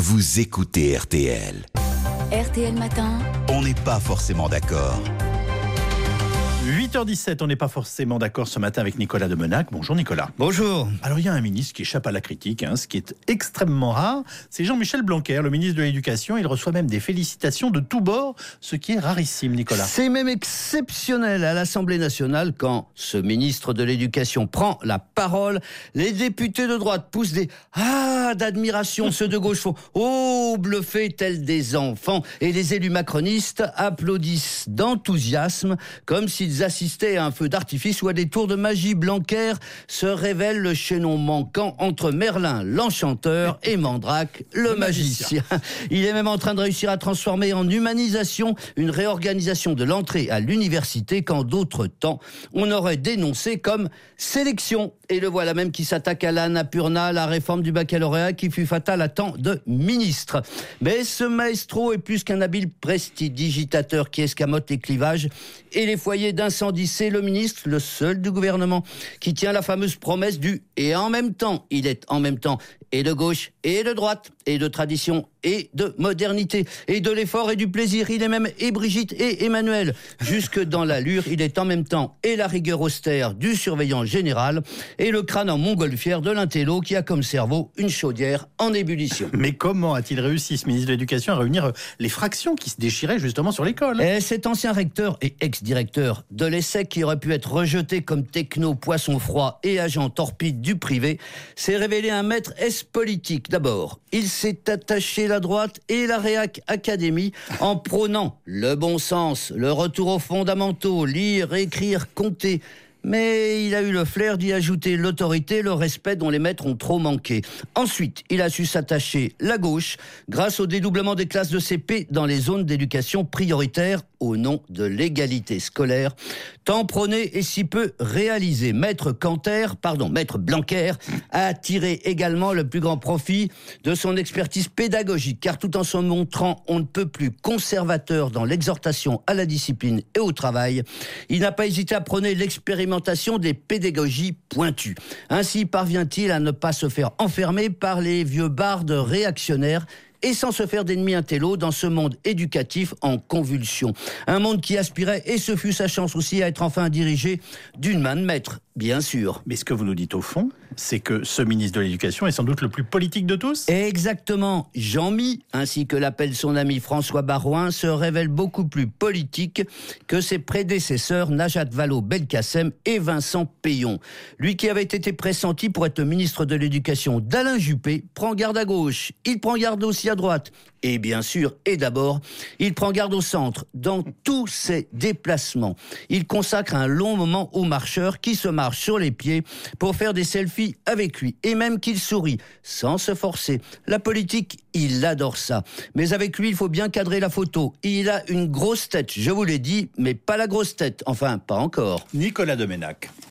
vous écoutez RTL. RTL Matin. On n'est pas forcément d'accord. 8h17, on n'est pas forcément d'accord ce matin avec Nicolas Demenac. Bonjour Nicolas. Bonjour. Alors il y a un ministre qui échappe à la critique, ce qui est extrêmement rare. C'est Jean-Michel Blanquer, le ministre de l'Éducation. Il reçoit même des félicitations de tous bords, ce qui est rarissime, Nicolas. C'est même exceptionnel à l'Assemblée nationale quand ce ministre de l'Éducation prend la parole. Les députés de droite poussent des « Ah » d'admiration. Ceux de gauche font « Oh » bluffés tels des enfants. Et les élus macronistes applaudissent d'enthousiasme comme s'ils assistaient à un feu d'artifice ou à des tours de magie. Blanquer se révèle le chaînon manquant entre Merlin, l'enchanteur, et Mandrake, le magicien. Il est même en train de réussir à transformer en humanisation une réorganisation de l'entrée à l'université qu'en d'autres temps, on aurait dénoncé comme sélection. Et le voilà même qui s'attaque à l'Annapurna, la réforme du baccalauréat qui fut fatale à tant de ministres. Mais ce maestro est plus qu'un habile prestidigitateur qui escamote les clivages et les foyers d'incendie. C'est le ministre, le seul du gouvernement, qui tient la fameuse promesse du « et en même temps ». Il est en même temps et de gauche et de droite, et de tradition et de modernité, et de l'effort et du plaisir. Il est même et Brigitte et Emmanuel. Jusque dans l'allure, il est en même temps et la rigueur austère du surveillant général, et le crâne en montgolfière de l'intello qui a comme cerveau une chaudière en ébullition. Mais comment a-t-il réussi, ce ministre de l'Éducation, à réunir les fractions qui se déchiraient justement sur l'école ? Et cet ancien recteur et ex-directeur de l'ESSEC, qui aurait pu être rejeté comme techno, poisson froid et agent torpide du privé, s'est révélé un maître politique. D'abord, il s'est attaché la droite et la Réac Académie en prônant le bon sens, le retour aux fondamentaux, lire, écrire, compter. Mais il a eu le flair d'y ajouter l'autorité, le respect dont les maîtres ont trop manqué. Ensuite, il a su s'attacher la gauche grâce au dédoublement des classes de CP dans les zones d'éducation prioritaire au nom de l'égalité scolaire. Tant prôné et si peu réalisé. Maître Blanquer a tiré également le plus grand profit de son expertise pédagogique, car tout en se montrant on ne peut plus conservateur dans l'exhortation à la discipline et au travail, il n'a pas hésité à prôner l'expérimentation des pédagogies pointues. Ainsi parvient-il à ne pas se faire enfermer par les vieux bardes réactionnaires et sans se faire d'ennemis intello dans ce monde éducatif en convulsion. Un monde qui aspirait, et ce fut sa chance aussi, à être enfin dirigé d'une main de maître, bien sûr. Mais ce que vous nous dites au fond, c'est que ce ministre de l'Éducation est sans doute le plus politique de tous ? Exactement. Jean-Mi, ainsi que l'appelle son ami François Baroin, se révèle beaucoup plus politique que ses prédécesseurs Najat Vallaud-Belkacem et Vincent Peillon. Lui qui avait été pressenti pour être ministre de l'Éducation d'Alain Juppé, prend garde à gauche. Il prend garde aussi à droite. Et bien sûr, et d'abord, il prend garde au centre. Dans tous ses déplacements, il consacre un long moment aux marcheurs qui se marchent sur les pieds pour faire des selfies avec lui. Et même qu'il sourit, sans se forcer. La politique, il adore ça. Mais avec lui, il faut bien cadrer la photo. Il a une grosse tête, je vous l'ai dit, mais pas la grosse tête. Enfin, pas encore. Nicolas Demenac.